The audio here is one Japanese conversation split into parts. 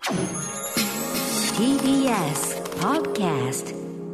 TBS Podcast。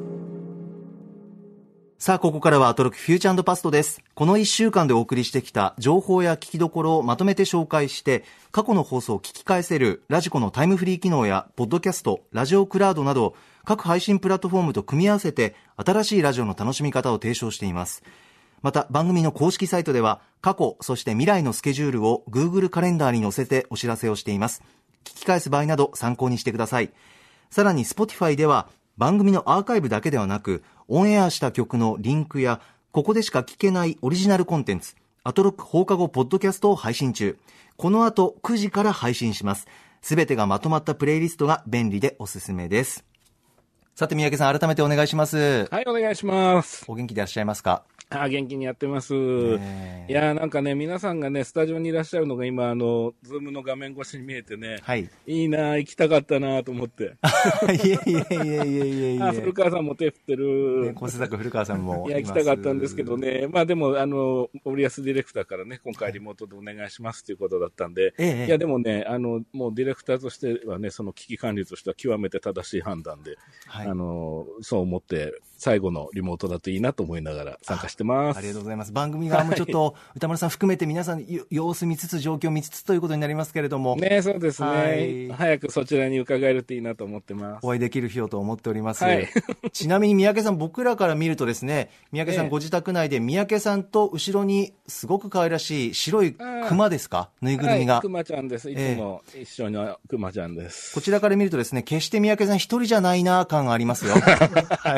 さあ、ここからはアトロクフューチャー&パストです。この1週間でお送りしてきた情報や聞きどころをまとめて紹介して、過去の放送を聞き返せるラジコのタイムフリー機能やポッドキャスト、ラジオクラウドなど各配信プラットフォームと組み合わせて新しいラジオの楽しみ方を提唱しています。また番組の公式サイトでは過去そして未来のスケジュールを Google カレンダーに載せてお知らせをしています。聞き返す場合など参考にしてください。さらに Spotify では番組のアーカイブだけではなくオンエアした曲のリンクやここでしか聞けないオリジナルコンテンツアトロック放課後ポッドキャストを配信中。この後9時から配信します。すべてがまとまったプレイリストが便利でおすすめです。さて三宅さん、改めてお願いします。 はい、お願いします。 お元気でいらっしゃいますか？ 元気にやってます。いやなんかね、皆さんがね、スタジオにいらっしゃるのが今、ズームの画面越しに見えてね、 はい、 いいな、行きたかったなと思って。 いえいえいえいえいえ。 古川さんも手振ってる。 構成作古川さんもいや、行きたかったんですけどね、まあでも、森安ディレクターからね、今回リモートでお願いしますということだったんで、いや、でもね、もうディレクターとしてはね、その危機管理としては極めて正しい判断で、はい、そう思って、最後のリモートだといいなと思いながら参加してます。 ありがとうございます。番組側もちょっと、歌丸さん含めて皆さん様子見つつ状況見つつということになりますけれどもね、そうですね、はい、早くそちらに伺えるといいなと思ってます。 お会いできる日をと思っております、 はい、 ちなみに三宅さん、僕らから見るとですね、三宅さんご自宅内で三宅さんと後ろにすごく可愛らしい白いクマですか、ぬいぐるみが、 はい、クマちゃんです。いつも一緒のクマちゃんです。 こちらから見るとですね、決して三宅さん一人じゃないな感がありますよはい、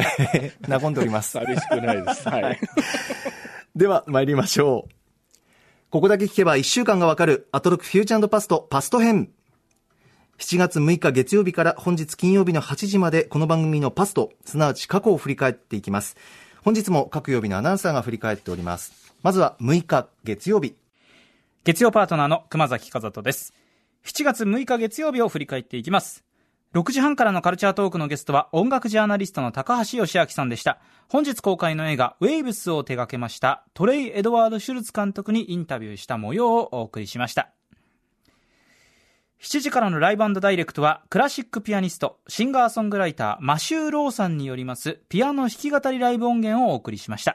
和んでおります。 寂しくないです、はい、 では参りましょう。ここだけ聞けば1週間がわかるアトロックフューチャー&パストパスト編。7月6日月曜日から本日金曜日の8時までこの番組のパスト、すなわち過去を振り返っていきます。本日も各曜日のアナウンサーが振り返っております。まずは6日月曜日、 月曜パートナーの熊崎和人です。7月6日月曜日を振り返っていきます。6時半からのカルチャートークのゲストは音楽ジャーナリストの高橋義明さんでした。本日公開の映画ウェイブスを手掛けましたトレイ・エドワード・シュルツ監督にインタビューした模様をお送りしました。7時からのライブ&ダイレクトはクラシックピアニストシンガーソングライターマシュー・ローさんによりますピアノ弾き語りライブ音源をお送りしました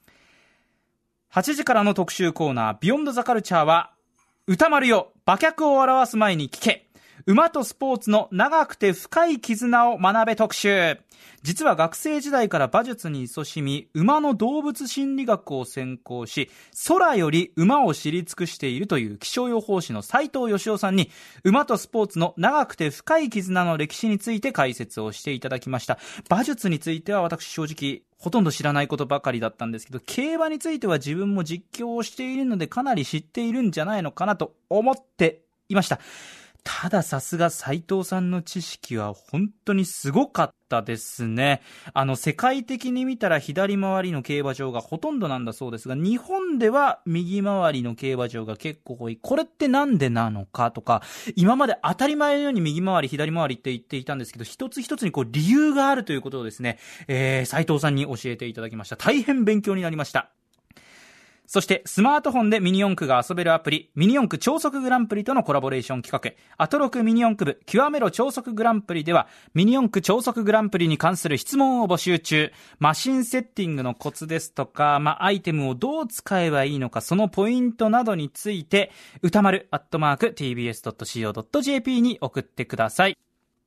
。8時からの特集コーナービヨンドザカルチャーは歌丸よ馬脚を表す前に聞け、馬とスポーツの長くて深い絆を学べ特集。実は学生時代から馬術に勤しみ、馬の動物心理学を専攻し、空より馬を知り尽くしているという気象予報士の斉藤義雄さんに、馬とスポーツの長くて深い絆の歴史について解説をしていただきました。馬術については私正直ほとんど知らないことばかりだったんですけど、競馬については自分も実況をしているのでかなり知っているんじゃないのかなと思っていました。たださすが斉藤さんの知識は本当にすごかったですね。世界的に見たら左回りの競馬場がほとんどなんだそうですが、日本では右回りの競馬場が結構多い。これってなんでなのかとか、今まで当たり前のように右回り左回りって言っていたんですけど、一つ一つに理由があるということをですね、斉藤さんに教えていただきました。大変勉強になりました。そしてスマートフォンでミニ四駆が遊べるアプリミニ四駆超速グランプリとのコラボレーション企画アトロクミニ四駆部極めろ超速グランプリではミニ四駆超速グランプリに関する質問を募集中。マシンセッティングのコツですとか、アイテムをどう使えばいいのか、そのポイントなどについて歌丸@tbs.co.jp に送ってください。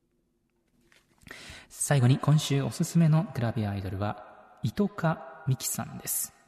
最後に今週おすすめのグラビアアイドルは糸香美希さんです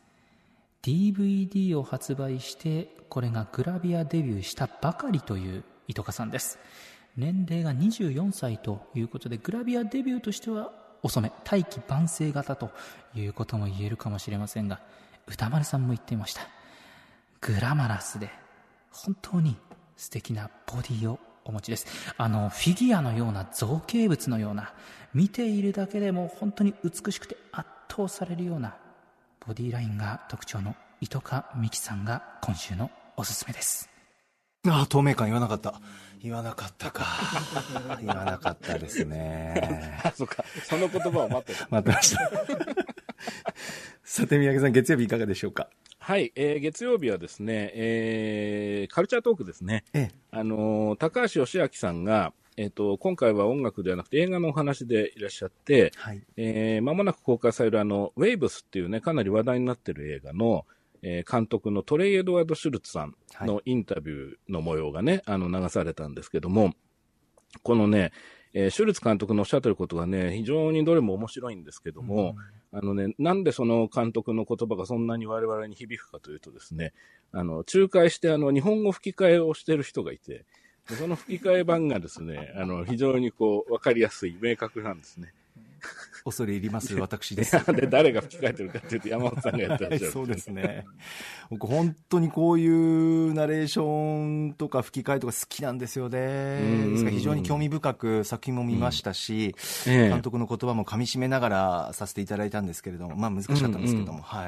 。DVD を発売してこれがグラビアデビューしたばかりという糸香さんです。年齢が24歳ということでグラビアデビューとしては遅め、大器晩成型ということも言えるかもしれませんが、歌丸さんも言っていました。グラマラスで本当に素敵なボディをお持ちです。フィギュアのような造形物のような、見ているだけでも本当に美しくて圧倒されるようなボディラインが特徴の糸香美希さんが今週のおすすめです。 透明感言わなかったか言わなかったですねそうか、その言葉を待ってましたさて三宅さん、月曜日いかがでしょうか？ はい、月曜日はですね、カルチャートークですね。高橋義明さんが今回は音楽ではなくて映画のお話でいらっしゃって、はい、間もなく公開されるウェイブスっていうね、かなり話題になっている映画の、監督のトレイ・エドワード・シュルツさんのインタビューの模様がね、流されたんですけども、このね、シュルツ監督のおっしゃってることがね、非常にどれも面白いんですけども、なんでその監督の言葉がそんなに我々に響くかというとですね、仲介して日本語吹き替えをしてる人がいて、その吹き替え版がですね、非常にわかりやすい、明確なんですね。 恐れ入ります、私です。 で、誰が吹き替えてるかっていうと、山本さんがやってらっしゃる。 そうですね。僕、本当にこういうナレーションとか吹き替えとか好きなんですよね。ですから非常に興味深く作品も見ましたし、監督の言葉も噛み締めながらさせていただいたんですけれども、まあ難しかったんですけども、はい。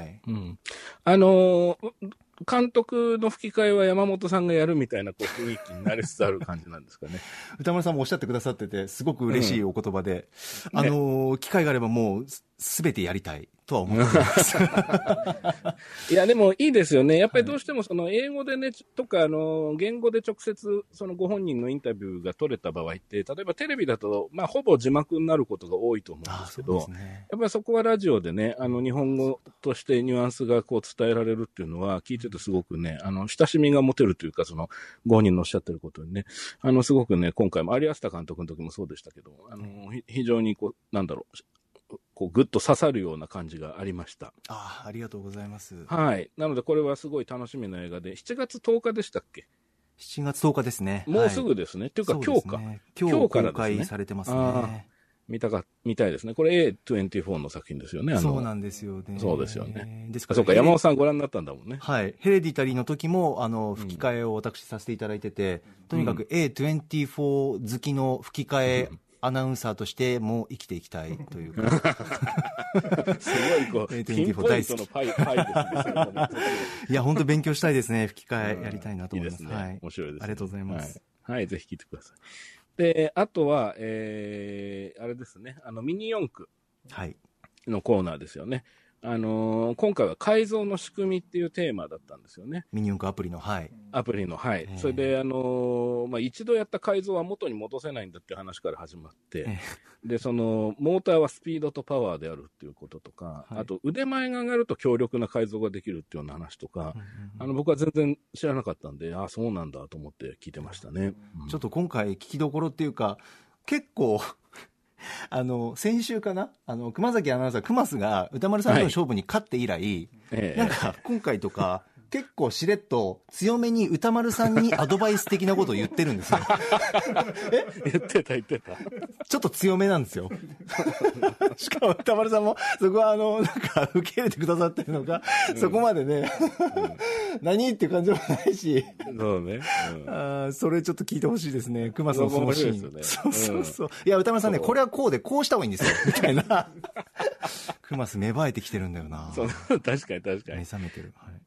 監督の吹き替えは山本さんがやるみたいな雰囲気になりつつある感じなんですかね。 歌丸さんもおっしゃってくださってて、すごく嬉しいお言葉で、機会があればもうすべてやりたいとは思っています。 いや、でもいいですよね。やっぱりどうしてもその英語でね、とか言語で直接そのご本人のインタビューが取れた場合って、例えばテレビだと、まあほぼ字幕になることが多いと思うんですけど、やっぱりそこはラジオでね、日本語としてニュアンスが伝えられるっていうのは、聞いててすごくね、親しみが持てるというか、そのご本人のおっしゃってることにね、すごくね、今回も有安田監督の時もそうでしたけど、非常になんだろう、ぐっと刺さるような感じがありました。 ありがとうございます。 はい。なのでこれはすごい楽しみな映画で、7月10日でしたっけ ？7月10日ですね。 もうすぐですね。っていうか今日か。 今日から公開されてますね。 見たいですね。これ A24 の作品ですよね。 そうなんですよね。 そうですよね。ですから、そうか、山本さんご覧になったんだもんね。 はい。ヘレディタリーの時も、吹き替えを私させていただいてて、とにかく A24 好きの吹き替え、アナウンサーとしても生きていきたいというかすごいピンポイントのパイですね。 いや本当勉強したいですね。吹き替えやりたいなと思います。 いいですね。はい、面白いですね。 ありがとうございます。 はい、ぜひ聞いてください。で、あとは、あれですね、ミニ四駆のコーナーですよね。今回は改造の仕組みっていうテーマだったんですよね。 ミニ四駆アプリの、はい。 アプリの、はい。それで、一度やった改造は元に戻せないんだっていう話から始まって、で、モーターはスピードとパワーであるっていうこととか、あと腕前が上がると強力な改造ができるっていうような話とか、僕は全然知らなかったんで、そうなんだと思って聞いてましたね。 ちょっと今回聞きどころっていうか、結構、先週かな熊崎アナウンサー、熊須が歌丸さんとの勝負に勝って以来、なんか今回とか、結構しれっと強めに歌丸さんにアドバイス的なことを言ってるんですよ。 言ってた。 ちょっと強めなんですよ。しかも歌丸さんもそこはなんか受け入れてくださってるのか、そこまでね、何っていう感じもないし。 そうね。 それちょっと聞いてほしいですね。熊さんそのシーン。 ね、 そう。いや歌丸さんね、これはこうでこうした方がいいんですよみたいな。熊須芽生えてきてるんだよな。 そう、確かに。 目覚めてる。はい。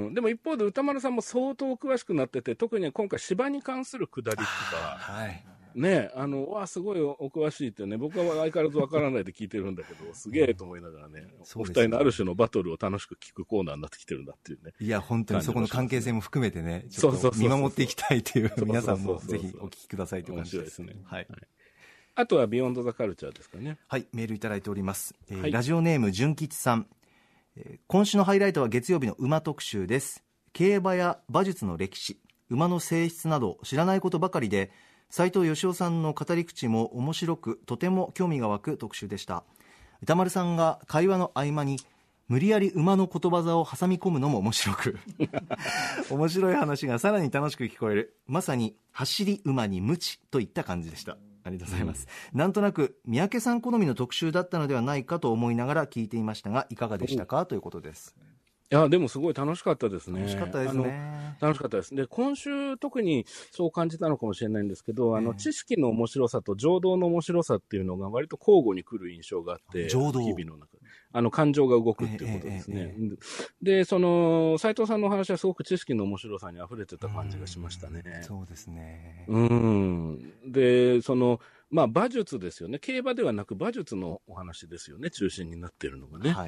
でも一方で歌丸さんも相当詳しくなってて、特に今回芝に関するくだりとか、 はい。 ね、すごいお詳しいってね、僕は相変わらずわからないで聞いてるんだけど、すげえと思いながらね、お二人のある種のバトルを楽しく聞くコーナーになってきてるんだっていうね。 いや、本当にそこの関係性も含めてね、ちょっと見守っていきたいという、皆さんもぜひお聞きくださいという感じですね。はい。 あとはビヨンドザカルチャーですかね。 はい、メールいただいております。ラジオネーム純吉さん。今週のハイライトは月曜日の馬特集です。競馬や馬術の歴史、馬の性質など知らないことばかりで、斉藤義雄さんの語り口も面白く、とても興味が湧く特集でした。歌丸さんが会話の合間に無理やり馬のことわざを挟み込むのも面白く面白い話がさらに楽しく聞こえる、まさに走り馬に無知といった感じでした。ありがとうございます。なんとなく三宅さん好みの特集だったのではないかと思いながら聞いていましたが、いかがでしたかということです。 いや、でもすごい楽しかったですね。 楽しかったですね。 楽しかったです。で、今週特にそう感じたのかもしれないんですけど、知識の面白さと情動の面白さっていうのが割と交互に来る印象があって、 情動。 日々の中で。感情が動くっていうことですね。で、斉藤さんのお話はすごく知識の面白さに溢れてた感じがしましたね。 そうですね。 で、馬術ですよね。競馬ではなく馬術のお話ですよね。中心になっているのがね。 はい。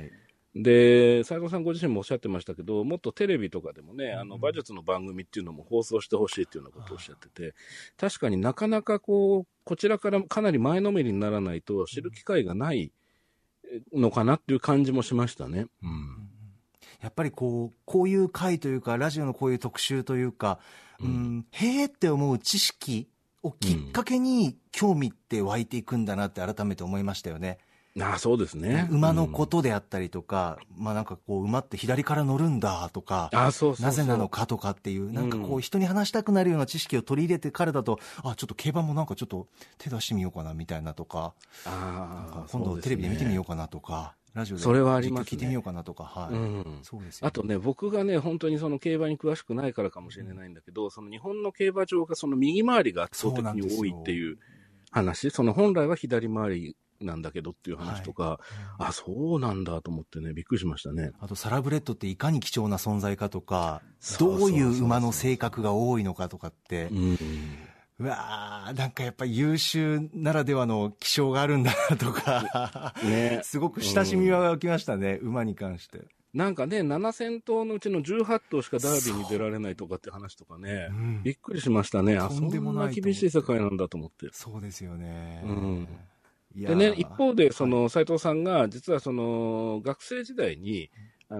で、斉藤さんご自身もおっしゃってましたけど、もっとテレビとかでもね、馬術の番組っていうのも放送してほしいっていうようなことをおっしゃってて、確かになかなかこちらからかなり前のめりにならないと知る機会がないのかなっていう感じもしましたね。 やっぱりこういう回というか、ラジオのこういう特集というか、へーって思う知識をきっかけに興味って湧いていくんだなって改めて思いましたよね。 そうですね。 馬のことであったりとか、なんか馬って左から乗るんだとか、なぜなのかとかっていう、なんか人に話したくなるような知識を取り入れてからだと、ちょっと競馬もなんかちょっと手出してみようかなみたいなとか、今度テレビで見てみようかなとか、ラジオで実況聞いてみようかなとか、そうですよね。 あとね、僕がね、本当にその競馬に詳しくないからかもしれないんだけど、その日本の競馬場がその右回りが圧倒的に多いっていう話、その本来は左回りなんだけどっていう話とか、そうなんだと思ってね、びっくりしましたね。 あとサラブレッドっていかに貴重な存在かとか、どういう馬の性格が多いのかとかって、なんかやっぱり優秀ならではの気性があるんだなとか、すごく親しみは湧きましたね、馬に関して。 なんかね、7000頭のうちの18頭しかダービーに出られないとかって話とかね、びっくりしましたね。そんな厳しい世界なんだと思って。 そうですよね。 でね、一方で、斉藤さんが、実は学生時代に、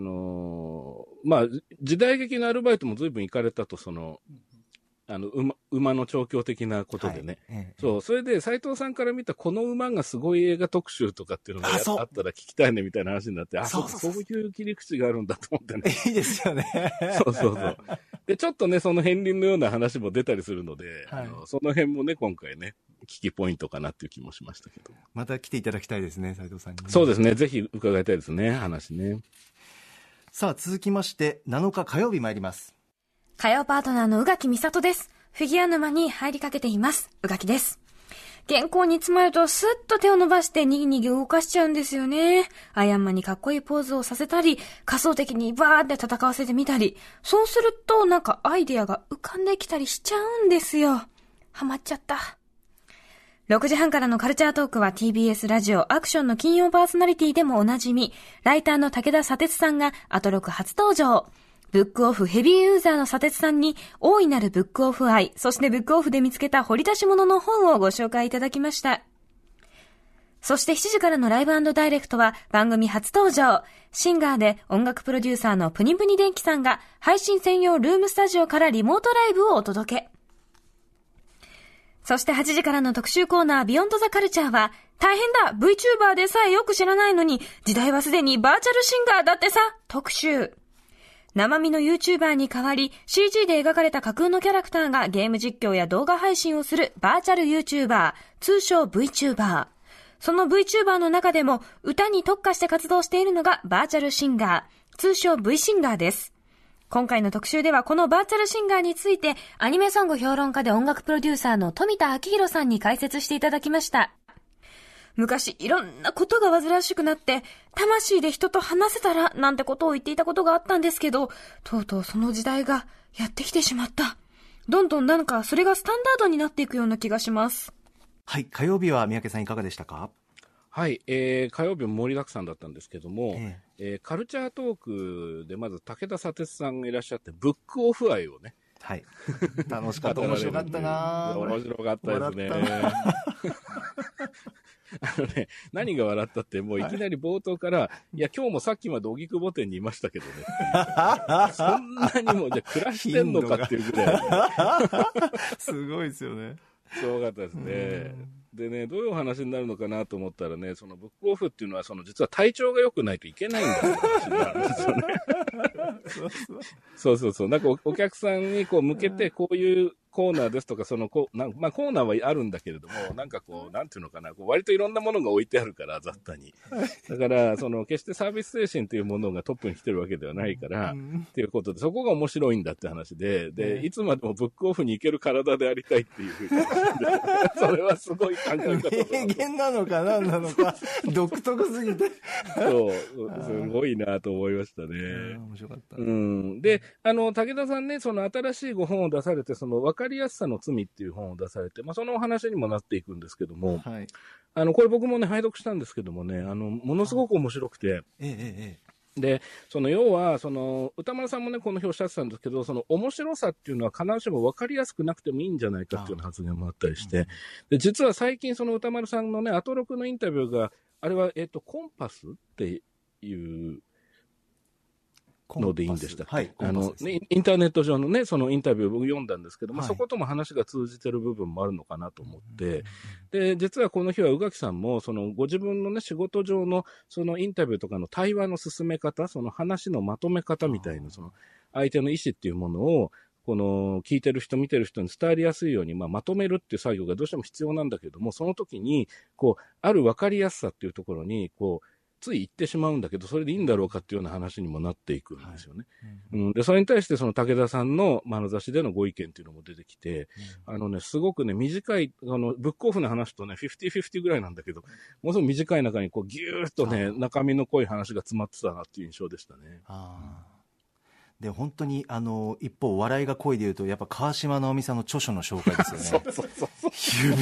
時代劇のアルバイトも随分行かれたと、馬の調教的なことでね。それで斉藤さんから見たこの馬がすごい映画特集とかっていうのがあったら聞きたいねみたいな話になって、そういう切り口があるんだと思ってね。 いいですよね。 で、ちょっとね、その片鱗のような話も出たりするので、その辺もね、今回ね、聞きポイントかなっていう気もしましたけど。 また来ていただきたいですね、斉藤さんに。 そうですね、ぜひ伺いたいですね、話ね。 さあ、続きまして、7日火曜日参ります。 火曜パートナーの宇垣美里です。フィギュア沼に入りかけています。宇垣です。原稿に詰まるとスッと手を伸ばしてにぎにぎ動かしちゃうんですよね。アイアンマンにかっこいいポーズをさせたり、仮想的にバーって戦わせてみたり、そうするとなんかアイデアが浮かんできたりしちゃうんですよ。ハマっちゃった。6時半からのカルチャートークは TBS ラジオアクションの金曜パーソナリティでもおなじみ、ライターの武田砂鉄さんがアトロク初登場。ブックオフヘビーユーザーの砂鉄さんに大いなるブックオフ愛、そしてブックオフで見つけた掘り出し物の本をご紹介いただきました。そして7時からのライブ&ダイレクトは番組初登場。シンガーで音楽プロデューサーのプニプニ電気さんが配信専用ルームスタジオからリモートライブをお届け。そして8時からの特集コーナービヨンドザカルチャーは、大変だ VTuber でさえよく知らないのに、時代はすでにバーチャルシンガーだってさ特集。生身の YouTuber に代わり CG で描かれた架空のキャラクターがゲーム実況や動画配信をするバーチャル YouTuber、通称 VTuber。その VTuber の中でも歌に特化して活動しているのがバーチャルシンガー、通称 V シンガーです。今回の特集ではこのバーチャルシンガーについてアニメソング評論家で音楽プロデューサーの富田明宏さんに解説していただきました。昔いろんなことが煩わしくなって魂で人と話せたらなんてことを言っていたことがあったんですけど、とうとうその時代がやってきてしまった。どんどんなんかそれがスタンダードになっていくような気がします。 はい、火曜日は三宅さんいかがでしたか？ はい、火曜日も盛りだくさんだったんですけども、カルチャートークでまず武田砂鉄さんがいらっしゃってブックオフ愛をね、 はい、楽しかった面白かったな。 面白かったですね。何が笑ったって、もういきなり冒頭から、いや、今日もさっきまで荻窪店にいましたけどね。そんなにも、じゃ暮らしてんのかっていうぐらい。 すごいですよね。 すごかったですね。でね、どういう話になるのかなと思ったらね、そのブックオフっていうのは、実は体調が良くないといけないんだって話になるんですよね。そう。なんかお客さんにこう向けて、こういうコーナーですとか、コーナーはあるんだけれども、なんかこう、なんていうのかな、割といろんなものが置いてあるから、雑多に。だから、決してサービス精神というものがトップに来てるわけではないから、っていうことで、そこが面白いんだって話で、いつまでもブックオフに行ける体でありたいっていうふうにそれはすごい考え方。 名言なのか何なのか、独特すぎて。 そう、すごいなと思いましたね。 面白かった。 で、武田さんね、新しいご本を出されて、わかりやすさの罪っていう本を出されて、そのお話にもなっていくんですけども、はい、これ僕もね、拝読したんですけどもね、ものすごく面白くて、 で、要は、歌丸さんもね、この表おっしゃってたんですけど、面白さっていうのは必ずしも分かりやすくなくてもいいんじゃないかっていうような発言もあったりして、で、実は最近歌丸さんのね、アトロクのインタビューが、あれは、コンパスっていうのでいいんでしたっけ？はい、インターネット上のね、そのインタビューを僕読んだんですけども、そことも話が通じてる部分もあるのかなと思って、で、実はこの日は宇垣さんも、ご自分のね、仕事上の、インタビューとかの対話の進め方、話のまとめ方みたいな、相手の意思っていうものを、聞いてる人、見てる人に伝わりやすいように、まとめるっていう作業がどうしても必要なんだけども、その時に、ある分かりやすさっていうところに、つい言ってしまうんだけど、それでいいんだろうかっていうような話にもなっていくんですよね。で、それに対して武田さんの眼差しでのご意見っていうのも出てきて、すごくね、短い、ブックオフの話とね、50-50ぐらいなんだけど、もうすごく短い中にギューッとね、中身の濃い話が詰まってたなっていう印象でしたね。 で、本当に、一方、笑いが濃いで言うと、やっぱ川島直美さんの著書の紹介ですよね。指。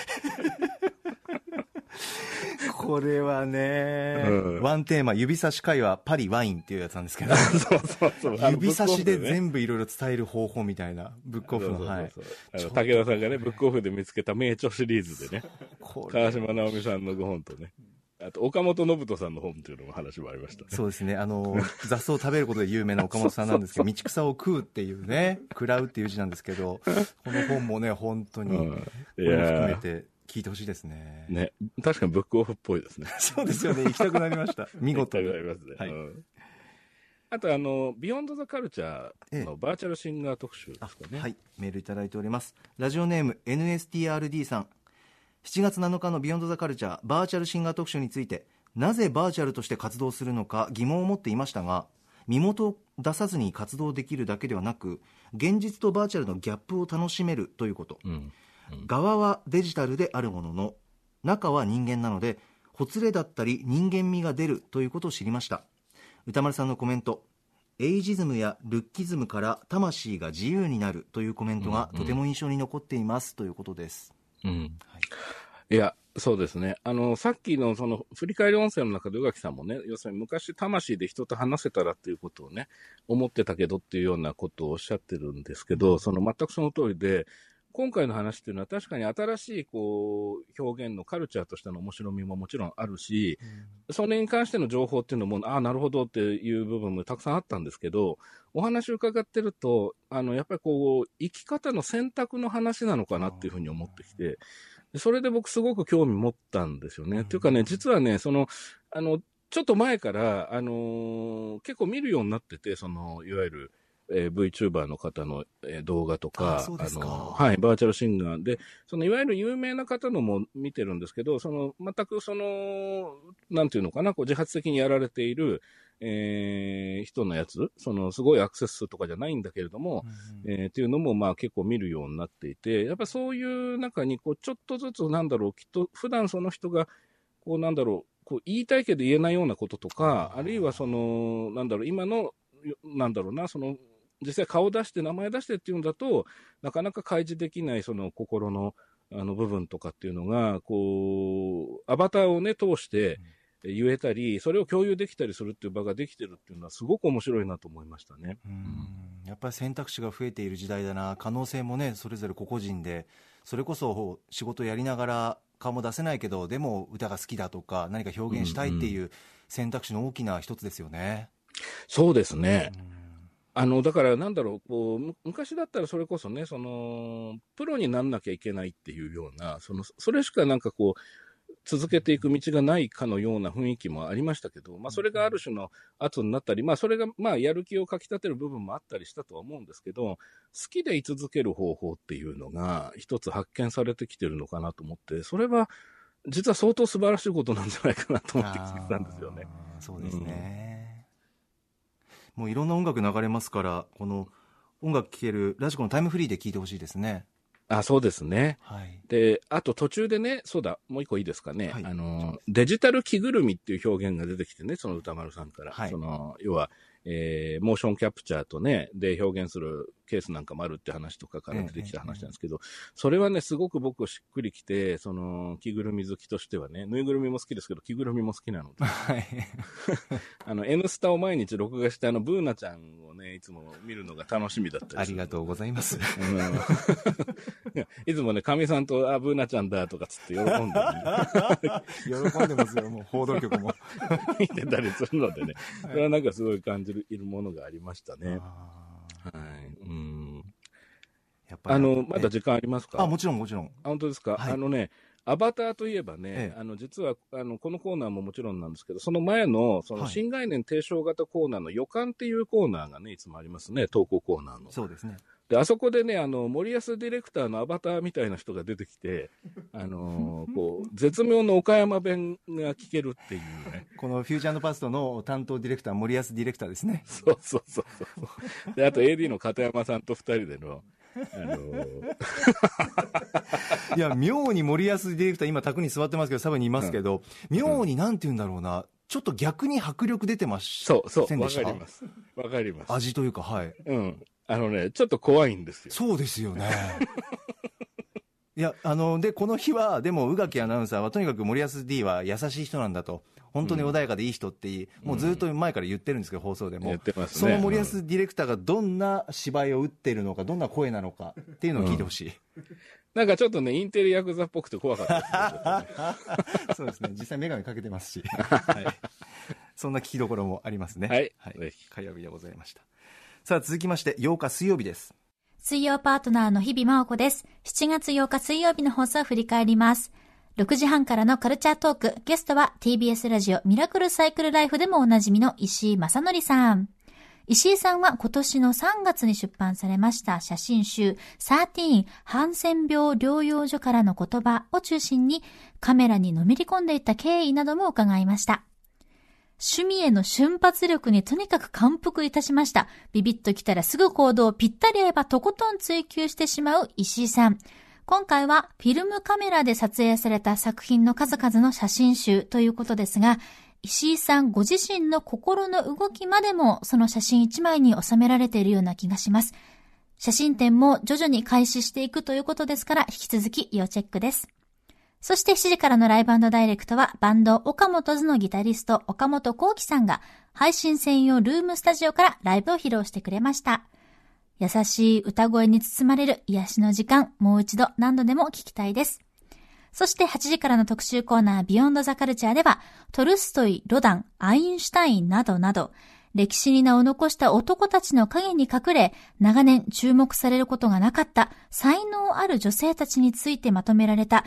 これはね、ワンテーマ、指差し会話、パリワインっていうやつなんですけど、指差しで全部いろいろ伝える方法みたいな、ブックオフの、はい。 武田さんがね、ブックオフで見つけた名著シリーズでね、川島直美さんのご本とね、あと、岡本信人さんの本っていうのも話もありましたね。 そうですね。雑草を食べることで有名な岡本さんなんですけど、道草を食うっていうね、食らうっていう字なんですけど、この本もね、本当に、これも含めて聞いてほしいですね。 ね。確かにブックオフっぽいですね。 そうですよね。行きたくなりました。見事に。 行きたくなりますね。はい。あと、ビヨンドザカルチャーのバーチャルシンガー特集ですかね。 はい。メールいただいております。ラジオネーム NSTRD さん。7月7日のビヨンドザカルチャーバーチャルシンガー特集について、なぜバーチャルとして活動するのか疑問を持っていましたが、身元を出さずに活動できるだけではなく、現実とバーチャルのギャップを楽しめるということ。側はデジタルであるものの、中は人間なので、ほつれだったり人間味が出るということを知りました。歌丸さんのコメント、エイジズムやルッキズムから魂が自由になるというコメントがとても印象に残っていますということです。 いや、そうですね。さっきの振り返り音声の中で宇垣さんもね、要するに昔魂で人と話せたらっていうことをね、思ってたけどっていうようなことをおっしゃってるんですけど、全くその通りで、今回の話っていうのは確かに新しい表現のカルチャーとしての面白みももちろんあるし、それに関しての情報っていうのも、なるほどっていう部分もたくさんあったんですけど、お話を伺ってると、やっぱり生き方の選択の話なのかなっていうふうに思ってきて、それで僕すごく興味持ったんですよね。っていうかね、実はね、ちょっと前から、結構見るようになってて、いわゆる、VTuber の方の、動画とか、はい、バーチャルシンガーで、いわゆる有名な方のも見てるんですけど、全くなんていうのかな、自発的にやられている、人のやつ、すごいアクセス数とかじゃないんだけれども、っていうのも、結構見るようになっていて、やっぱそういう中に、ちょっとずつ、きっと普段その人が、言いたいけど言えないようなこととか、あるいは今の、実際顔出して名前出してっていうんだと、なかなか開示できない心の部分とかっていうのが、アバターをね、通して言えたり、それを共有できたりするっていう場ができてるっていうのはすごく面白いなと思いましたね。 やっぱり選択肢が増えている時代だな。可能性もね、それぞれ個々人で、それこそ仕事やりながら顔も出せないけど、でも歌が好きだとか、何か表現したいっていう選択肢の大きな一つですよね。 そうですね。だから昔だったらそれこそね、プロになんなきゃいけないっていうような、それしか続けていく道がないかのような雰囲気もありましたけど、それがある種の圧になったり、それがやる気をかき立てる部分もあったりしたとは思うんですけど、好きで居続ける方法っていうのが一つ発見されてきてるのかなと思って、それは実は相当素晴らしいことなんじゃないかなと思って聞いたんですよね。 そうですね。もういろんな音楽流れますから、この音楽聴けるラジコのタイムフリーで聴いてほしいですね。 そうですね。 はい。 で、あと途中でね、そうだ、もう一個いいですかね。はい、デジタル着ぐるみっていう表現が出てきてね、歌丸さんから。はい、要は、モーションキャプチャーとね、で表現するケースなんかもあるって話とかから出てきた話なんですけど、それはね、すごく僕しっくりきて、その、着ぐるみ好きとしてはね、ぬいぐるみも好きですけど、着ぐるみも好きなので、 はい。 N スタを毎日録画して、ブーナちゃんをね、いつも見るのが楽しみだったりする。 ありがとうございます。 いつもね、かみさんと、ブーナちゃんだとかつって喜んでるんで。 喜んでますよ、もう報道局も。 見てたりするのでね、それはなんかすごい感じるものがありましたね。はい。やっぱりまだ時間ありますか？ もちろんもちろん。 本当ですか？はい、アバターといえばね、実は、このコーナーももちろんなんですけど、その前の、その新概念提唱型コーナーの予感っていうコーナーがね、いつもありますね、投稿コーナーの。 そうですね。 で、あそこでね、森保ディレクターのアバターみたいな人が出てきて、こう、絶妙の岡山弁が聞けるっていうね。 このフューチャーパストの担当ディレクター、森保ディレクターですね。 そうそうそう。で、あと AD の片山さんと二人での、 いや、妙に森保ディレクター、今、卓に座ってますけど、サブにいますけど、妙になんて言うんだろうな、ちょっと逆に迫力出てました。 そう、わかります。わかります。 味というか、はい。 ちょっと怖いんですよ。 そうですよね。いや、で、この日は、でも、宇垣アナウンサーは、とにかく森保 D は優しい人なんだと。本当に穏やかでいい人ってもうずっと前から言ってるんですけど、放送でも。 言ってますね。 その森保ディレクターがどんな芝居を打ってるのか、どんな声なのかっていうのを聞いてほしい。 なんかちょっとね、インテリヤクザっぽくて怖かったですね。 そうですね。実際眼鏡かけてますし。はい。そんな聞きどころもありますね。 はい。 火曜日でございました。さあ、続きまして、8日水曜日です。 水曜パートナーの日々真央子です。7月8日水曜日の放送を振り返ります。6時半からのカルチャートーク、ゲストは TBS ラジオミラクルサイクルライフでもおなじみの石井正則さん。石井さんは今年の3月に出版されました写真集13ハンセン病療養所からの言葉を中心にカメラにのめり込んでいった経緯なども伺いました。趣味への瞬発力にとにかく感服いたしました。ビビッときたらすぐ行動、ぴったり合えばとことん追求してしまう石井さん。今回はフィルムカメラで撮影された作品の数々の写真集ということですが、石井さんご自身の心の動きまでもその写真一枚に収められているような気がします。写真展も徐々に開始していくということですから、引き続き要チェックです。そして7時からのライブ&ダイレクトはバンド岡本図のギタリスト岡本幸輝さんが配信専用ルームスタジオからライブを披露してくれました。優しい歌声に包まれる癒しの時間、もう一度何度でも聞きたいです。そして8時からの特集コーナービヨンドザカルチャーではトルストイ、ロダン、アインシュタインなどなど歴史に名を残した男たちの陰に隠れ長年注目されることがなかった才能ある女性たちについてまとめられた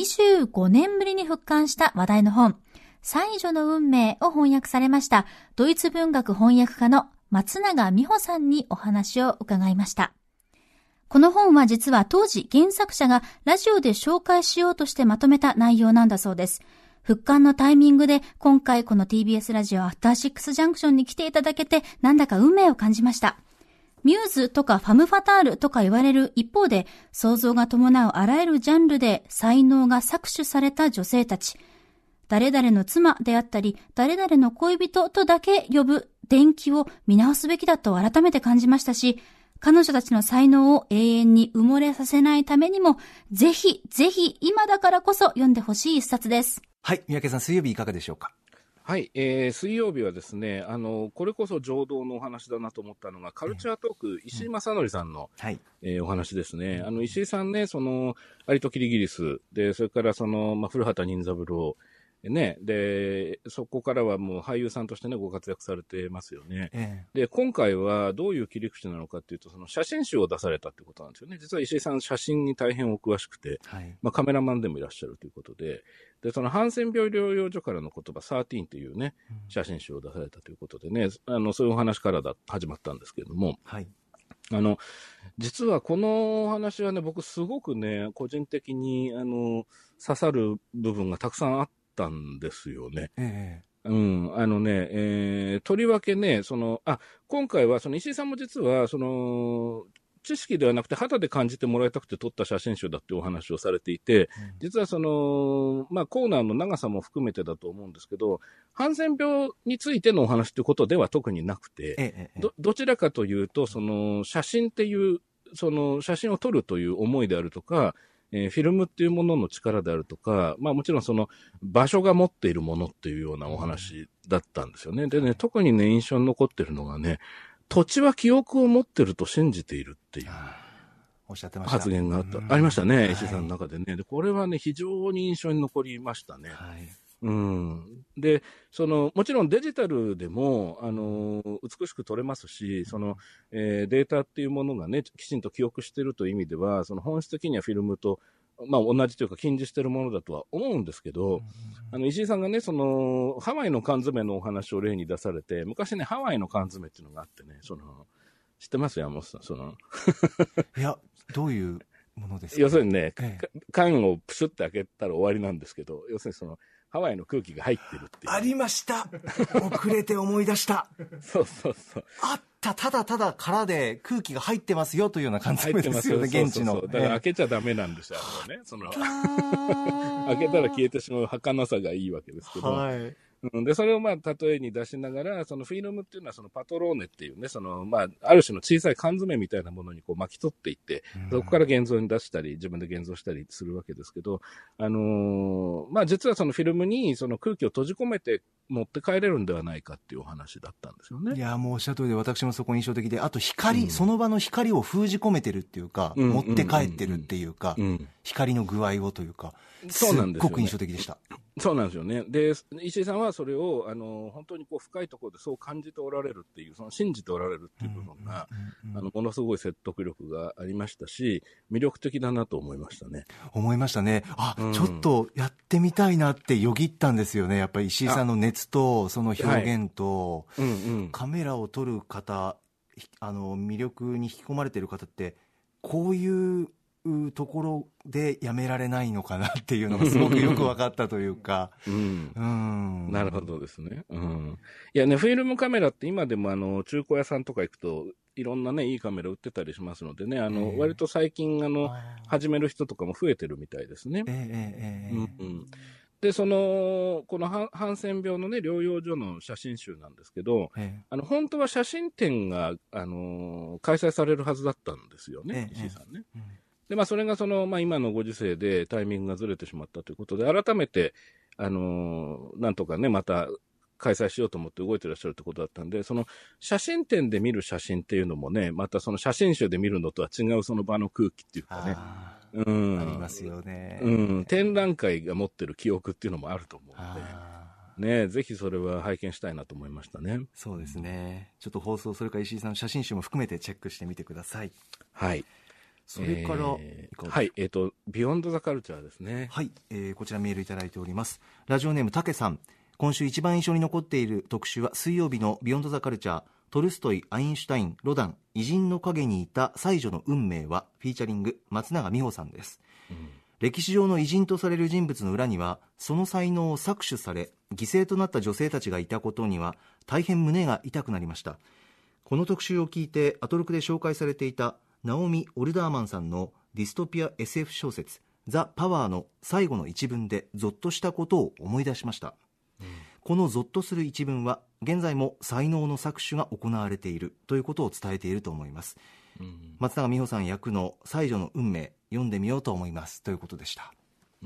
25年ぶりに復刊した話題の本才女の運命を翻訳されましたドイツ文学翻訳家の松永美穂さんにお話を伺いました。この本は実は当時原作者がラジオで紹介しようとしてまとめた内容なんだそうです。復刊のタイミングで今回この TBS ラジオアフターシックスジャンクションに来ていただけてなんだか運命を感じました。ミューズとかファムファタールとか言われる一方で想像が伴うあらゆるジャンルで才能が搾取された女性たち。誰々の妻であったり誰々の恋人とだけ呼ぶ伝記を見直すべきだと改めて感じましたし、彼女たちの才能を永遠に埋もれさせないためにも、ぜひ、ぜひ、今だからこそ読んでほしい一冊です。 はい、三宅さん、水曜日いかがでしょうか。 はい、水曜日はですね、これこそ情動のお話だなと思ったのが、カルチャートーク、石井正則さんの、お話ですね。石井さんね、有戸キリギリス、で、それから古畑任三郎、ね、で、そこからはもう俳優さんとしてね、ご活躍されてますよね。で、今回はどういう切り口なのかっていうと、写真集を出されたってことなんですよね。実は石井さん、写真に大変お詳しくて、カメラマンでもいらっしゃるということで、で、ハンセン病療養所からの言葉、13っていうね、写真集を出されたということでね、そういうお話から始まったんですけれども、実はこのお話はね、僕すごくね、個人的に、刺さる部分がたくさんあったんですよね。とりわけね、今回は、石井さんも実は、 知識ではなくて肌で感じてもらいたくて撮った写真集だっていうお話をされていて、実はコーナーの長さも含めてだと思うんですけど、ハンセン病についてのお話ということでは特になくて、どちらかというと、写真っていう、写真を撮るという思いであるとか、フィルムっていうものの力であるとか、もちろん場所が持っているものっていうようなお話だったんですよね。でね、特にね、印象に残ってるのがね、土地は記憶を持ってると信じているっていうおっしゃってました発言がありましたね、石井さんの中でね。で、これはね、非常に印象に残りましたね。で、もちろんデジタルでも、美しく撮れますし、データっていうものがね、きちんと記憶しているという意味では、本質的にはフィルムと、同じというか近似しているものだとは思うんですけど、石井さんがね、ハワイの缶詰のお話を例に出されて、昔ね、ハワイの缶詰っていうのがあってね、知ってます山本さん、 いや、どういうものですか？ 要するにね、缶をプシュって開けたら終わりなんですけど、要するにハワイの空気が入ってるっていう。 ありました。遅れて思い出した。 そうそうそう。 あった。ただただ空で空気が入ってますよというような感じですよね、現地の。 そうだから開けちゃダメなんですよ、開けたら消えてしまう儚さがいいわけですけど。で、それを例えに出しながら、フィルムっていうのはパトローネっていうね、ある種の小さい缶詰みたいなものに巻き取っていって、そこから現像に出したり、自分で現像したりするわけですけど、実はフィルムに空気を閉じ込めて持って帰れるんではないかっていうお話だったんですよね。 いや、もうおっしゃる通りで、私もそこ印象的で、あとその場の光を封じ込めてるっていうか、持って帰ってるっていうか、光の具合をというか、 そうなんですよね。 すっごく印象的でした。 そうなんですよね。で、石井さんはそれを、本当に深いところでそう感じておられるっていう、信じておられるっていう部分が、ものすごい説得力がありましたし、魅力的だなと思いましたね。 思いましたね。ちょっとやってみたいなってよぎったんですよね。やっぱり石井さんの熱と、その表現と、カメラを撮る方、魅力に引き込まれている方って、こういうところでやめられないのかなっていうのがすごくよく分かったというか、 なるほどですね。いやね、フィルムカメラって今でも中古屋さんとか行くといろんなねいいカメラ売ってたりしますのでね、割と最近始める人とかも増えてるみたいですね。で、このハンセン病のね、療養所の写真集なんですけど、本当は写真展が、開催されるはずだったんですよね、石井さんね。で、それが今のご時世でタイミングがずれてしまったということで、改めて、なんとかね、また開催しようと思って動いてらっしゃるってことだったんで、写真展で見る写真っていうのもね、また写真集で見るのとは違うその場の空気っていうかね、 ありますよね。 展覧会が持ってる記憶っていうのもあると思うので、ね、ぜひそれは拝見したいなと思いましたね。 そうですね。ちょっと放送、それから石井さんの写真集も含めてチェックしてみてください。 はい。 それから、 はい、ビヨンドザカルチャーですね。 はい、こちらメールいただいております。ラジオネームたけさん。今週一番印象に残っている特集は水曜日のビヨンドザカルチャー、トルストイ、アインシュタイン、ロダン、偉人の陰にいた才女の運命はフィーチャリング松永美穂さんです。歴史上の偉人とされる人物の裏にはその才能を搾取され犠牲となった女性たちがいたことには大変胸が痛くなりました。この特集を聞いてアトロクで紹介されていたナオミ・オルダーマンさんのディストピア SF 小説ザ・パワーの最後の一文でゾッとしたことを思い出しました。このゾッとする一文は現在も才能の搾取が行われているということを伝えていると思います。松永美穂さん役の才女の運命読んでみようと思いますということでした。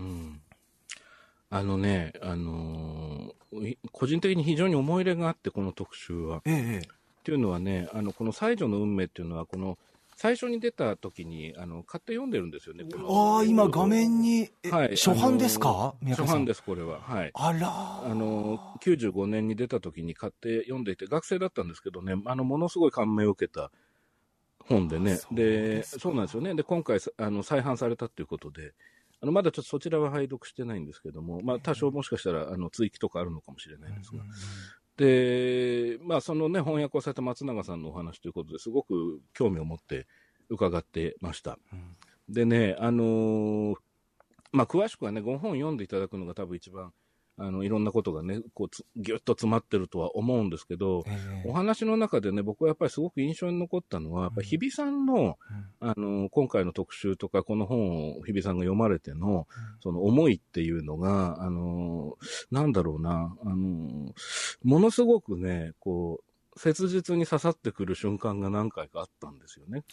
個人的に非常に思い入れがあってこの特集は、っていうのはね、この才女の運命っていうのはこの最初に出た時に買って読んでるんですよね。 今画面に、 はい、 初版ですか？ 初版です、これは。はい。95年に出た時に買って読んでいて、学生だったんですけどね、ものすごい感銘を受けた本でね。そうなんですよね。で、今回再版されたということで、まだちょっとそちらは拝読してないんですけども、多少もしかしたら追記とかあるのかもしれないですが。で、そのね、翻訳をされた松永さんのお話ということですごく興味を持って伺ってました。でね、詳しくはね、ご本読んでいただくのが多分一番いろんなことがね、こうぎゅっと詰まってるとは思うんですけど、お話の中でね、僕はやっぱりすごく印象に残ったのは、やっぱ日比さんの、今回の特集とか、この本を日比さんが読まれての、その思いっていうのが、なんだろうな、ものすごくね、こう、切実に刺さってくる瞬間が何回かあったんですよね。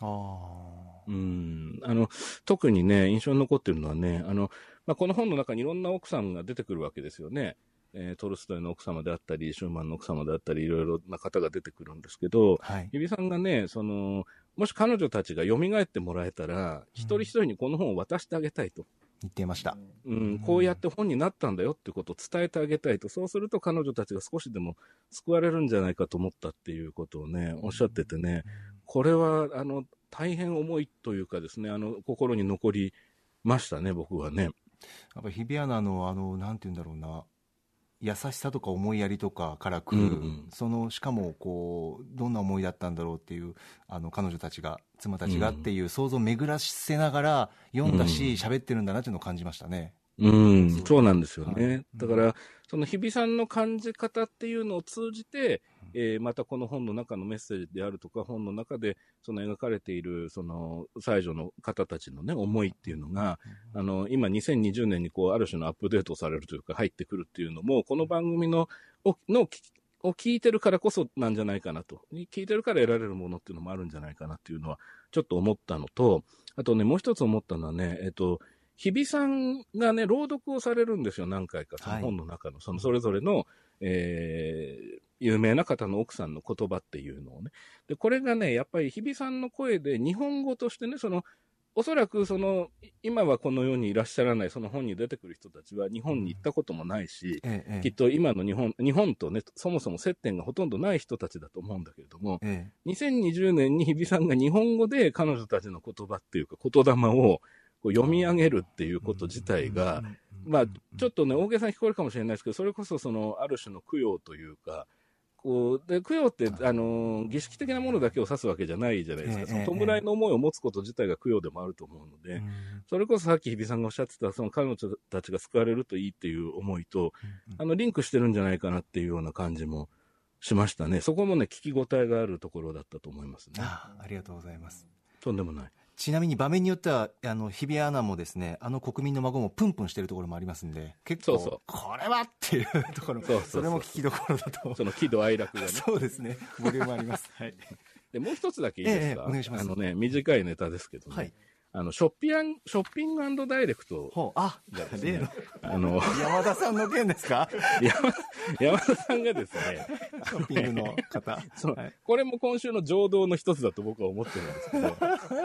特にね、印象に残ってるのはね、この本の中にいろんな奥さんが出てくるわけですよね。トルストイの奥様であったり、シューマンの奥様であったり、いろいろな方が出てくるんですけど、日比さんがね、もし彼女たちが蘇ってもらえたら、一人一人にこの本を渡してあげたいと。 言っていました。 こうやって本になったんだよってことを伝えてあげたいと。そうすると彼女たちが少しでも救われるんじゃないかと思ったっていうことをね、おっしゃっててね、これは、大変重いというかですね、心に残りましたね、僕はね。 やっぱり日比アナのなんて言うんだろうな、優しさとか思いやりとかから来る、しかもこうどんな思いだったんだろうっていう彼女たちが妻たちがっていう想像を巡らせながら読んだし喋ってるんだなっていうのを感じましたね。 そうなんですよね。だからその日比さんの感じ方っていうのを通じて、またこの本の中のメッセージであるとか本の中でその描かれているその妻女の方たちのね思いっていうのが今2020年にこうある種のアップデートされるというか入ってくるっていうのもこの番組を聞いてるからこそなんじゃないかなと、聞いてるから得られるものっていうのもあるんじゃないかなっていうのはちょっと思ったのと、あとねもう一つ思ったのはね日比さんがね朗読をされるんですよ、何回かその本の中のそれぞれの有名な方の奥さんの言葉っていうのをね。で、これがね、やっぱり日比さんの声で日本語としてね、おそらく今はこの世にいらっしゃらないその本に出てくる人たちは日本に行ったこともないし、きっと今の日本とね、そもそも接点がほとんどない人たちだと思うんだけれども、2020年に日比さんが日本語で彼女たちの言葉っていうか言霊をこう読み上げるっていうこと自体が、まあ、ちょっとね、大げさに聞こえるかもしれないですけど、それこそある種の供養というか、で供養って儀式的なものだけを指すわけじゃないじゃないですか。その弔いの思いを持つこと自体が供養でもあると思うので、それこそさっき日比さんがおっしゃってたその彼女たちが救われるといいっていう思いと、リンクしてるんじゃないかなっていうような感じもしましたね。そこもね聞き応えがあるところだったと思いますね。 ありがとうございます。 とんでもない。 ちなみに場面によっては日比アナもですね、国民の孫もプンプンしてるところもありますんで、結構これはっていうところ、それも聞きどころだと。 その喜怒哀楽がね。 そうですね、ボリュームあります。はい。 でもう一つだけいいですか。 お願いします。 短いネタですけどね。ショッピング&ダイレクトがですね、 山田さんの件ですか？ 山田さんがですね、 ショッピングの方。 これも今週の情動の一つだと僕は思ってるんですけど、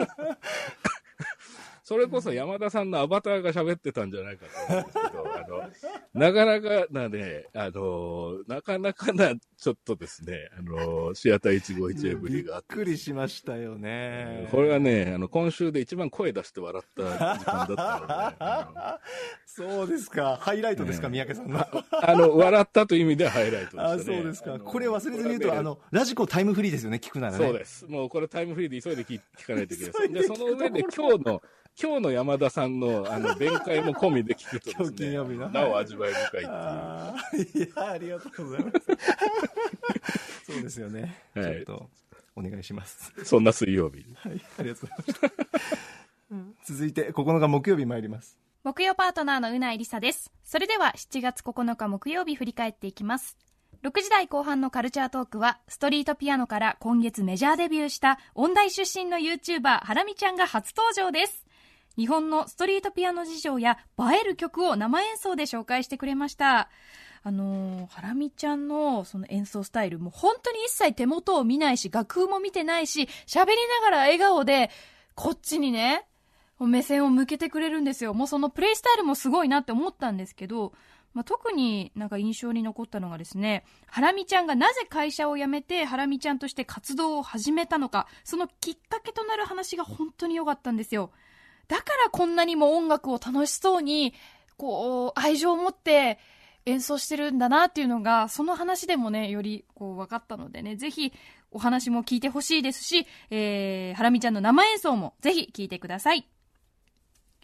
それこそ山田さんのアバターが喋ってたんじゃないかと思うんですけど、なかなかなね、なかなかな、ちょっとですね、シアター151エブリがあって。 びっくりしましたよね。 これはね、今週で一番声出して笑った時間だったので。 そうですか。ハイライトですか、三宅さんの。 笑ったという意味ではハイライトでしたね。 そうですか。これ忘れずに言うと、ラジコタイムフリーですよね、聞くならね。 そうです。もうこれタイムフリーで急いで聞かないといけないです。で、その上で今日の山田さんの弁解も込みで聞くとですね、なお味わい深いっていう。 いや、ありがとうございます。そうですよね。ちょっとお願いします。 そんな水曜日。 はい、ありがとうございました。続いて9日木曜日参ります。 木曜パートナーのうないりさです。それでは7月9日木曜日振り返っていきます。6時台後半のカルチャートークはストリートピアノから今月メジャーデビューした音大出身の YouTuber ハラミちゃんが初登場です。日本のストリートピアノ事情や映える曲を生演奏で紹介してくれました。ハラミちゃんのその演奏スタイルも本当に一切手元を見ないし楽譜も見てないし、喋りながら笑顔でこっちにね目線を向けてくれるんですよ。もうそのプレイスタイルもすごいなって思ったんですけど、特になんか印象に残ったのがですね、ハラミちゃんがなぜ会社を辞めてハラミちゃんとして活動を始めたのか、そのきっかけとなる話が本当に良かったんですよ。だからこんなにも音楽を楽しそうにこう愛情を持って演奏してるんだなっていうのが、その話でもねよりこう分かったのでね、ぜひお話も聞いてほしいですし、ハラミちゃんの生演奏もぜひ聞いてください。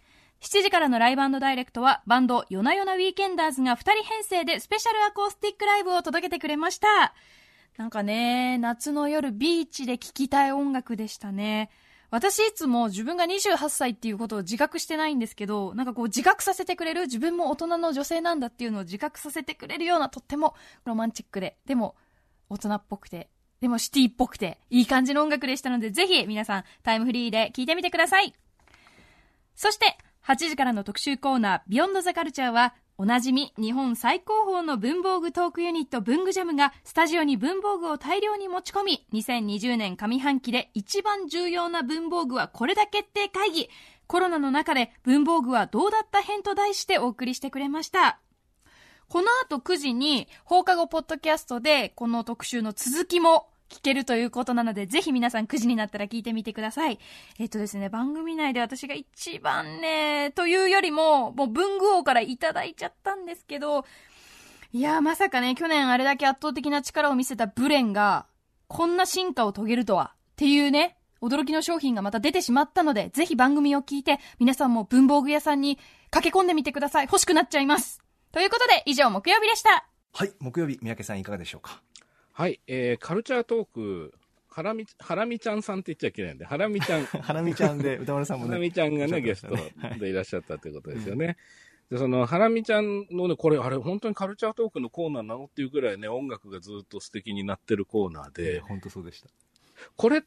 7時からのライブ&ダイレクトはバンドヨナヨナウィーケンダーズが2人編成でスペシャルアコースティックライブを届けてくれました。なんかね、夏の夜ビーチで聴きたい音楽でしたね。私いつも自分が28歳っていうことを自覚してないんですけど、なんかこう自覚させてくれる、自分も大人の女性なんだっていうのを自覚させてくれるような、とってもロマンチックで、でも大人っぽくて、でもシティっぽくていい感じの音楽でしたので、ぜひ皆さんタイムフリーで聴いてみてください。そして8時からの特集コーナービヨンドザカルチャーは、おなじみ日本最高峰の文房具トークユニット文具ジャムがスタジオに文房具を大量に持ち込み、2020年上半期で一番重要な文房具はこれだ決定会議、コロナの中で文房具はどうだった編と題してお送りしてくれました。この後9時に放課後ポッドキャストでこの特集の続きも聞けるということなので、ぜひ皆さん9時になったら聞いてみてください。ですね、番組内で私が一番ね、というよりも、もう文具王からいただいちゃったんですけど、いやまさかね、去年あれだけ圧倒的な力を見せたブレンが、こんな進化を遂げるとは、っていうね、驚きの商品がまた出てしまったので、ぜひ番組を聞いて、皆さんも文房具屋さんに駆け込んでみてください。欲しくなっちゃいます。ということで、以上木曜日でした。 はい、木曜日、三宅さんいかがでしょうか。 はい、カルチャートーク、ハラミちゃんさんって言っちゃいけないんで、ハラミちゃん。 ハラミちゃんで、歌丸さんもね。 ハラミちゃんがね、ゲストでいらっしゃったということですよね。で、その、ハラミちゃんのね、これ、あれ、本当にカルチャートークのコーナーなのっていうぐらいね、音楽がずっと素敵になってるコーナーで。 本当そうでした。これって、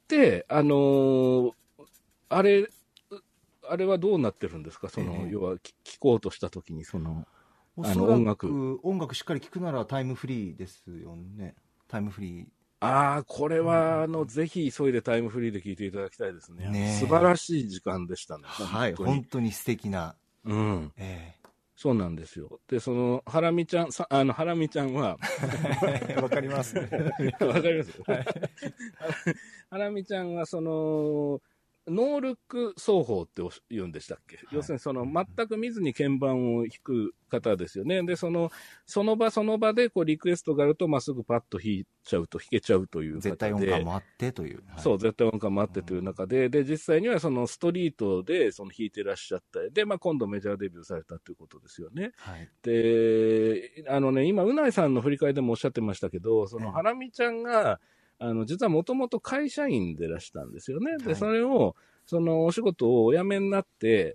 あれはどうなってるんですか、その、要は、聴こうとしたときに、その、音楽しっかり聴くならタイムフリーですよね。タイムフリー。 これは、ぜひ急いでタイムフリーで聞いていただきたいですね。素晴らしい時間でしたね。 はい、本当に素敵な。 うん。そうなんですよ。で、その、ハラミちゃんは、 わかります。 わかります。ハラミちゃんは、その、ノールック奏法って言うんでしたっけ、要するにその全く見ずに鍵盤を弾く方ですよね。で、その場でこうリクエストがあるとまっすぐパッと弾けちゃうという方で。 絶対音感もあってという。 そう、絶対音感もあってという中で、で、実際にはそのストリートでその弾いてらっしゃった。で、今度メジャーデビューされたということですよね。 はい。 で、今、うないさんの振り返りでもおっしゃってましたけど、そのハラミちゃんが、実はもともと会社員でらしたんですよね。で、それを、そのお仕事をお辞めになって、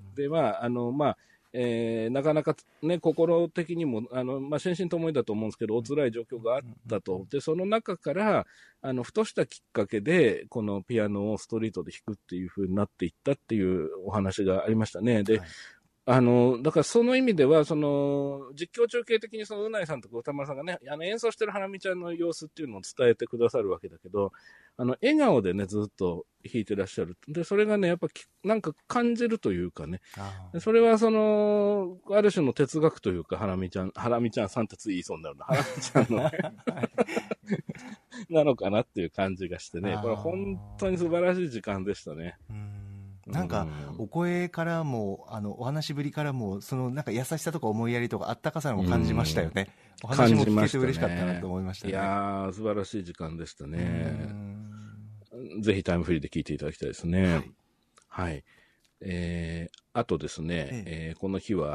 で、なかなかね、心的にも、心身ともにだと思うんですけど、お辛い状況があったと。で、その中から、ふとしたきっかけで、このピアノをストリートで弾くっていう風になっていったっていうお話がありましたね。で、だからその意味では、その、実況中継的にそのうないさんとか歌丸さんがね、演奏してるハラミちゃんの様子っていうのを伝えてくださるわけだけど、笑顔でね、ずっと弾いてらっしゃる。で、それがね、やっぱなんか感じるというかね、それはその、ある種の哲学というか、ハラミちゃんさんってつい言いそうになるな、ハラミちゃんのね、なのかなっていう感じがしてね、これ本当に素晴らしい時間でしたね。 なんか、お声からも、お話ぶりからも、その、なんか優しさとか思いやりとかあったかさも感じましたよね。お話も聞けて嬉しかったなと思いましたね。 いやー、素晴らしい時間でしたね。ぜひタイムフリーで聞いていただきたいですね。はい。あとですね、この日は、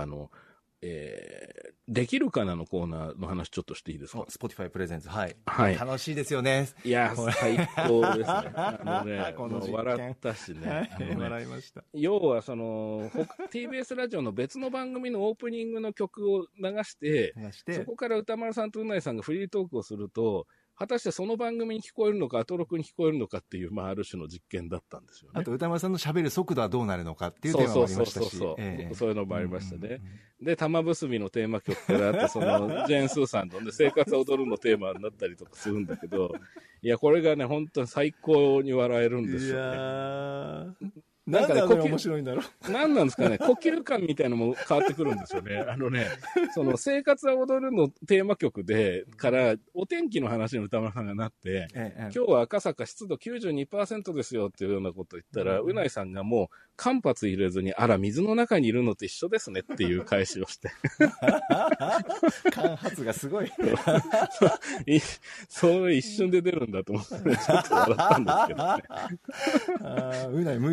できるかなのコーナーの話ちょっとしていいですか。 Spotify プレゼンツ。はい。 はい。 楽しいですよね。 いや、最高ですね。 この笑ったしね。 笑いました。 要は、その、TBS ラジオの別の番組のオープニングの曲を流して、そこから歌丸さんとうないさんがフリートークをすると、果たしてその番組に聞こえるのか、アトロクに聞こえるのかっていう、ある種の実験だったんですよね。 あと、歌丸さんの喋る速度はどうなるのかっていうテーマもありましたし。 そういうのもありましたね。で、玉結びのテーマ曲からあって、その、ジェーン・スーさんの、生活を踊るのテーマになったりとかするんだけど、いや、これがね、本当に最高に笑えるんですよね。いやー。 なんかね、面白いんだろう。なんなんですかね、呼吸感みたいなのも変わってくるんですよね。その生活は踊るのテーマ曲から、お天気の話の歌丸さんがなって、今日は赤坂湿度 92% ですよっていうようなことを言ったら、うないさんがもう間髪入れずに、あら、水の中にいるのと一緒ですねっていう返しをして。 間髪がすごい。 そう一瞬で出るんだと思って、ちょっと笑ったんですけどね。 うない向いてるな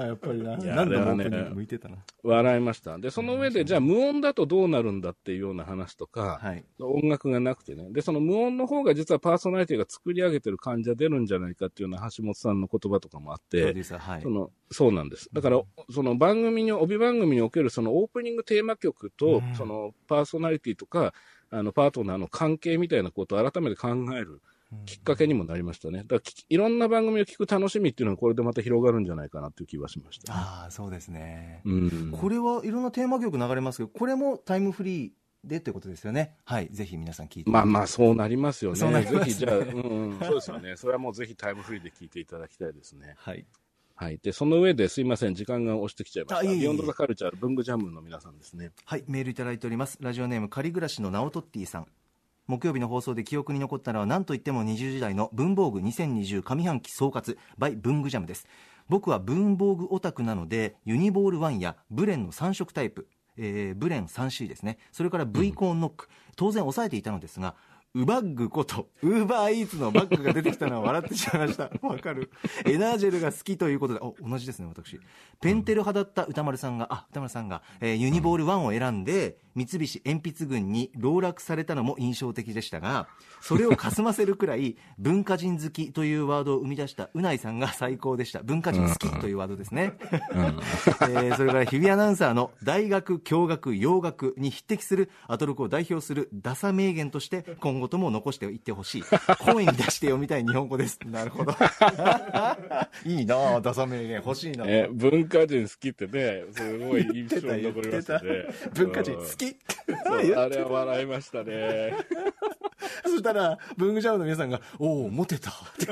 やっぱりな。 いや何度もあれはねオープニング向いてたな。 笑いました。で、その上で、じゃあ無音だとどうなるんだっていうような話とか、 はい、 音楽がなくてね。で、その無音の方が実はパーソナリティが作り上げてる感じが出るんじゃないかっていうような橋本さんの言葉とかもあって、 はい、 そうなんです。だから、その帯番組におけるそのオープニングテーマ曲と、そのパーソナリティとか、パートナーの関係みたいなことを改めて考えるきっかけにもなりましたね。だからいろんな番組を聞く楽しみっていうのはこれでまた広がるんじゃないかなという気はしました、ね。 ああ、そうですね。 これはいろんなテーマ曲流れますけど、これもタイムフリーでということですよね。はい。ぜひ皆さん聞いて。 まあそうなりますよね。 ぜひじゃあ、そうですよね。それはもうぜひタイムフリーで聞いていただきたいですね。 はい。 はい。で、その上ですいません、時間が押してきちゃいました。ビヨンドザカルチャー、文具ジャムの皆さんですね。 はい。メールいただいております。ラジオネーム、仮暮らしのナオトッティさん。木曜日の放送で記憶に残ったのは何といっても20時代の文房具2020上半期総括 by 文具ジャムです。僕は文房具オタクなのでユニボール1やブレンの3色タイプ、ブレン 3C ですね、それから V コーンノック、当然抑えていたのですが、ウバッグことウーバーイーツのバッグが出てきたのは笑ってしまいました。わかる。エナージェルが好きということで、同じですね。私ペンテル派だった歌丸さんがユニボール1を選んで三菱鉛筆群に籠絡されたのも印象的でしたが、それをかすませるくらい文化人好きというワードを生み出したうないさんが最高でした。文化人好きというワードですね。それから日比アナウンサーの大学共学洋学に匹敵するアトロクを代表するダサ名言として今後とも残していってほしい。声に出して読みたい日本語です。なるほど。いいな、ダサ名言欲しいな。 文化人好きってね、すごい印象に残りましたね。 文化人好き。 そう、あれは笑いましたね。 そしたら文具ジャムの皆さんがおおモテた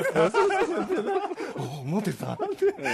おおモテたって、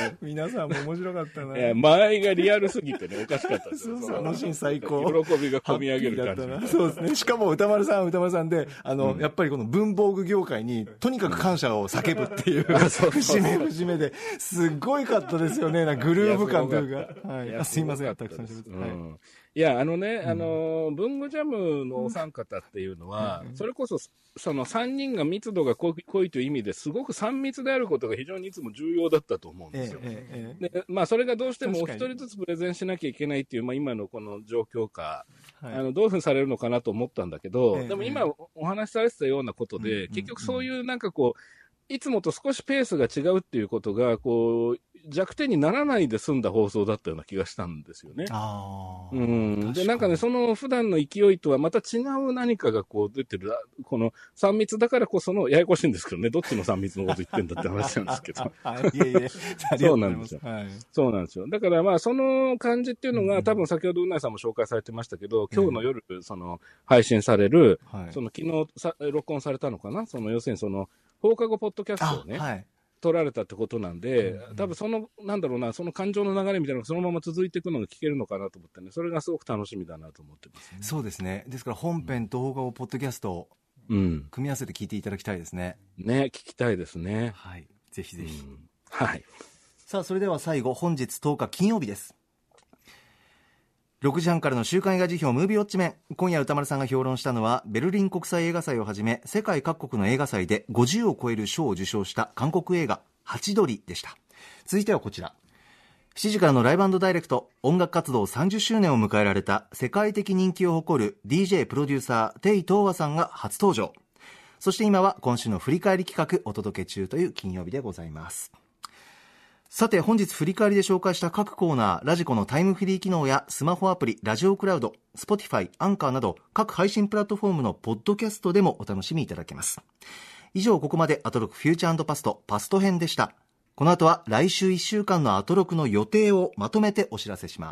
皆さんも面白かったな。 前がリアルすぎてね、おかしかったですよ。 あのシーン最高。 喜びが込み上げる感じ。 そうですね。しかも歌丸さんでやっぱりこの文房具業界にとにかく感謝を叫ぶっていう節目ですっごいかったですよね。グルーヴ感というか。はい。すいません。たくさん喋って。 いや、文具ジャムのお三方っていうのは、それこそ、その3人が密度が濃いという意味ですごく3密であることが非常にいつも重要だったと思うんですよ。で、それがどうしてもお一人ずつプレゼンしなきゃいけないっていう、今のこの状況下、どういうふうにされるのかなと思ったんだけど、でも今お話しされてたようなことで、結局そういういつもと少しペースが違うっていうことが、弱点にならないで済んだ放送だったような気がしたんですよね。で、その普段の勢いとはまた違う何かが出てる、この3密だからこその、ややこしいんですけどね、どっちの3密のこと言ってんだって話なんですけど。そうなんですよ。そうなんですよ。だからその感じっていうのが、多分先ほどうないさんも紹介されてましたけど、今日の夜、配信される、昨日録音されたのかな、要するに放課後ポッドキャストをね、撮られたってことなんで、多分その感情の流れみたいなのがそのまま続いていくのが聞けるのかなと思ってね、それがすごく楽しみだなと思ってますね。 そうですね。ですから本編と放課後ポッドキャストを組み合わせて聞いていただきたいですね。 聞きたいですね。 はい。ぜひぜひ。 はい。 さあ、それでは最後、本日10日金曜日です。6時半からの週刊映画辞表ムービーウォッチメン。今夜歌丸さんが評論したのはベルリン国際映画祭をはじめ世界各国の映画祭で50を超える賞を受賞した韓国映画ハチドリでした。続いてはこちら。7時からのライブ&ダイレクト、音楽活動30周年を迎えられた世界的人気を誇る DJ プロデューサーテイ・トーワさんが初登場。そして今は今週の振り返り企画お届け中という金曜日でございます。さて、本日振り返りで紹介した各コーナー、ラジコのタイムフリー機能やスマホアプリラジオクラウド、Spotify、アンカーなど各配信プラットフォームのポッドキャストでもお楽しみいただけます。以上、ここまでアトロクフューチャー&パストパスト編でした。この後は来週1週間のアトロクの予定をまとめてお知らせします。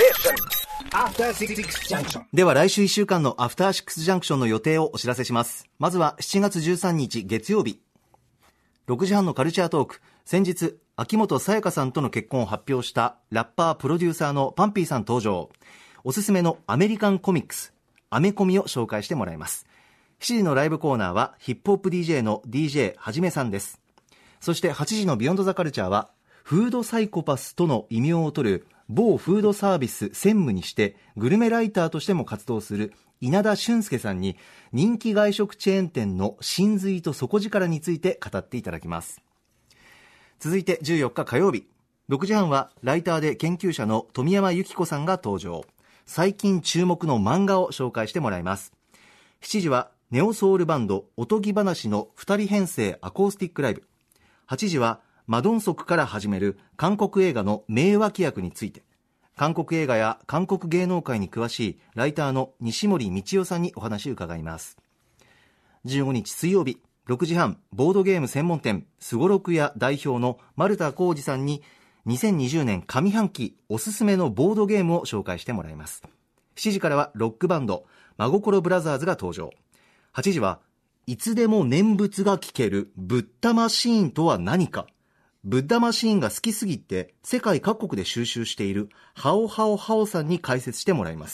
では来週1週間のアフターシックスジャンクションの予定をお知らせします。まずは7月13日月曜日、6時半のカルチャートーク。先日秋元才加さんとの結婚を発表したラッパープロデューサーのパンピーさん登場。おすすめのアメリカンコミックスアメコミを紹介してもらいます。7時のライブコーナーはヒップホップ DJ の DJ はじめさんです。そして8時のビヨンドザカルチャーはフードサイコパスとの異名を取る某フードサービス専務にしてグルメライターとしても活動する稲田俊介さんに人気外食チェーン店の真髄と底力について語っていただきます。続いて14日火曜日、 6時半はライターで研究者の富山由紀子さんが登場。最近注目の漫画を紹介してもらいます。7時はネオソウルバンドおとぎ話の2人編成アコースティックライブ。8時はマドンソクから始める韓国映画の名脇役について、韓国映画や韓国芸能界に詳しいライターの西森道夫さんにお話を伺います。15日水曜日6時半、ボードゲーム専門店すごろく屋代表の丸田浩二さんに2020年上半期おすすめのボードゲームを紹介してもらいます。7時からはロックバンド真心ブラザーズが登場。8時はいつでも念仏が聞けるブッダマシーンとは何か。ブッダマシーンが好きすぎて世界各国で収集しているハオハオハオさんに解説してもらいます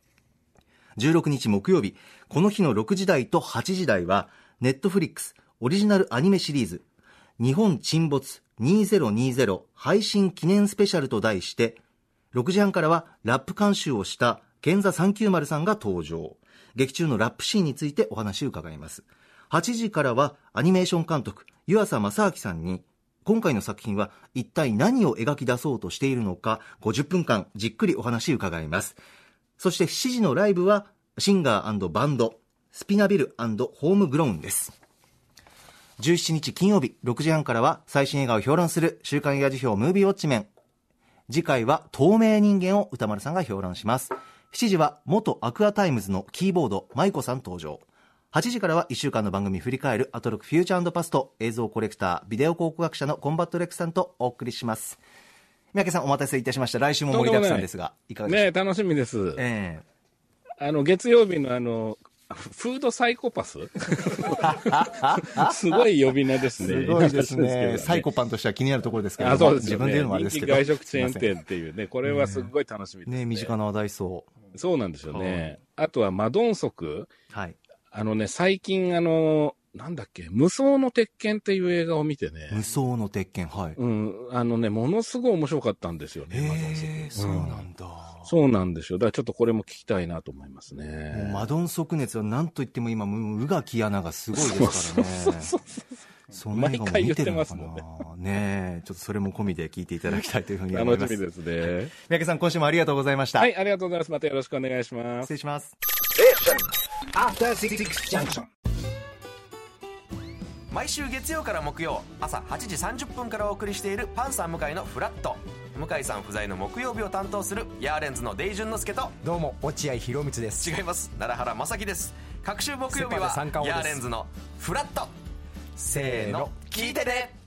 。16日木曜日、この日の6時台と8時台はネットフリックスオリジナルアニメシリーズ日本沈没2020配信記念スペシャルと題して、6時半からはラップ監修をした源座390さんが登場。劇中のラップシーンについてお話を伺います。8時からはアニメーション監督湯浅正明さんに今回の作品は一体何を描き出そうとしているのか50分間じっくりお話を伺います。そして7時のライブはシンガー&バンドスピナビル&ホームグロウンです。17日金曜日6時半からは最新映画を評論する週刊映画辞表ムービーウォッチメン。次回は透明人間を歌丸さんが評論します。7時は元アクアタイムズのキーボード舞子さん登場。8時からは1週間の番組振り返るアトロクフューチャー&パスト映像コレクタービデオ考古学者のコンバットレックさんとお送りします。三宅さんお待たせいたしました。来週も盛りだくさんですがいかがでしょうか。 ね、楽しみです。月曜日のフードサイコパスすごい呼び名ですね。 すごいですね。サイコパンとしては気になるところですけど、 そうですね、 自分で言うのもあれですけど、 人気外食チェーン店っていうね、これはすごい楽しみですね。 身近な話題そう。 なんですよね。あとはマドンソク。 はい。 最近なんだっけ、無双の鉄拳っていう映画を見てね。 無双の鉄拳、はい。 ものすごい面白かったんですよね、マドンソク。 そうなんだ。 そうなんですよ。だからちょっとこれも聞きたいなと思いますね。 マドンソク熱は何と言っても今、宇垣アナがすごいですからね。その映画も見てるのかな。ねえ、ちょっとそれも込みで聞いていただきたいというふうに思います。 楽しみですね。 三宅さん、今週もありがとうございました。 はい、ありがとうございます。またよろしくお願いします。 失礼します。 毎週月曜から木曜朝8時30分からお送りしているパンサー向井のフラット。向井さん不在の木曜日を担当するヤーレンズのデイジュンの之介と、 どうも落合博満です。 違います、奈良原正樹です。各週木曜日はヤーレンズのフラット。せーの、聞いてね。